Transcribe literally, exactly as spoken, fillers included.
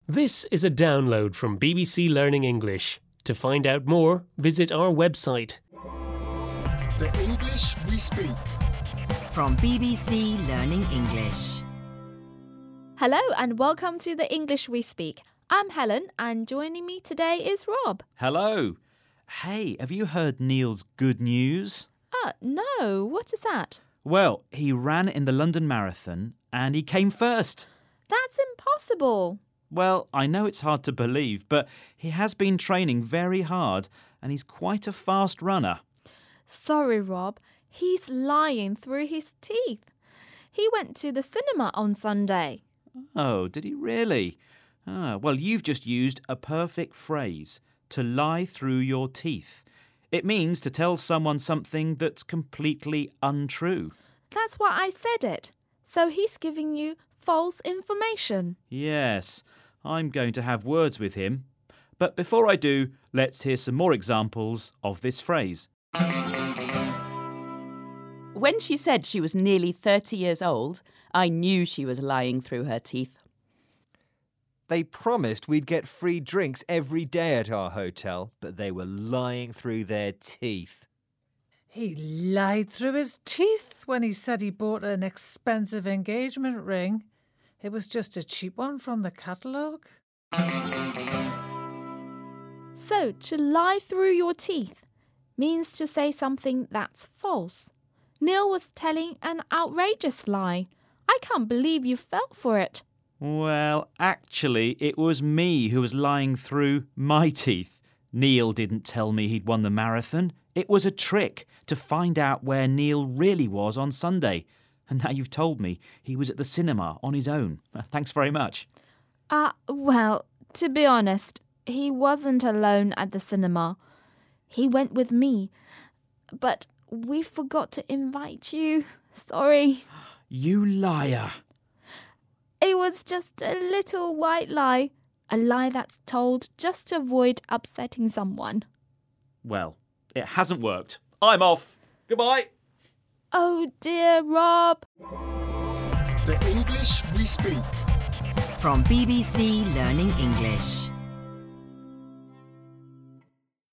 This is a download from B B C Learning English. To find out more, visit our website. The English we speak. From B B C Learning English. Hello and welcome to The English We Speak. I'm Helen and joining me today is Rob. Hello. Hey, have you heard Neil's good news? Uh, no, what is that? Well, he ran in the London Marathon and he came first. That's impossible. Well, I know it's hard to believe, but he has been training very hard and he's quite a fast runner. Sorry, Rob. He's lying through his teeth. He went to the cinema on Sunday. Oh, did he really? Ah, well, you've just used a perfect phrase, to lie through your teeth. It means to tell someone something that's completely untrue. That's why I said it. So he's giving you false information. Yes, I'm going to have words with him. But before I do, let's hear some more examples of this phrase. When she said she was nearly thirty years old, I knew she was lying through her teeth. They promised we'd get free drinks every day at our hotel, but they were lying through their teeth. He lied through his teeth when he said he bought an expensive engagement ring. It was just a cheap one from the catalogue. So, to lie through your teeth means to say something that's false. Neil was telling an outrageous lie. I can't believe you fell for it. Well, actually, it was me who was lying through my teeth. Neil didn't tell me he'd won the marathon. It was a trick to find out where Neil really was on Sunday. And now you've told me he was at the cinema on his own. Thanks very much. Uh, well, to be honest, he wasn't alone at the cinema. He went with me. But we forgot to invite you. Sorry. You liar. It was just a little white lie. A lie that's told just to avoid upsetting someone. Well, it hasn't worked. I'm off. Goodbye. Oh dear, Rob. The English we speak. From B B C Learning English.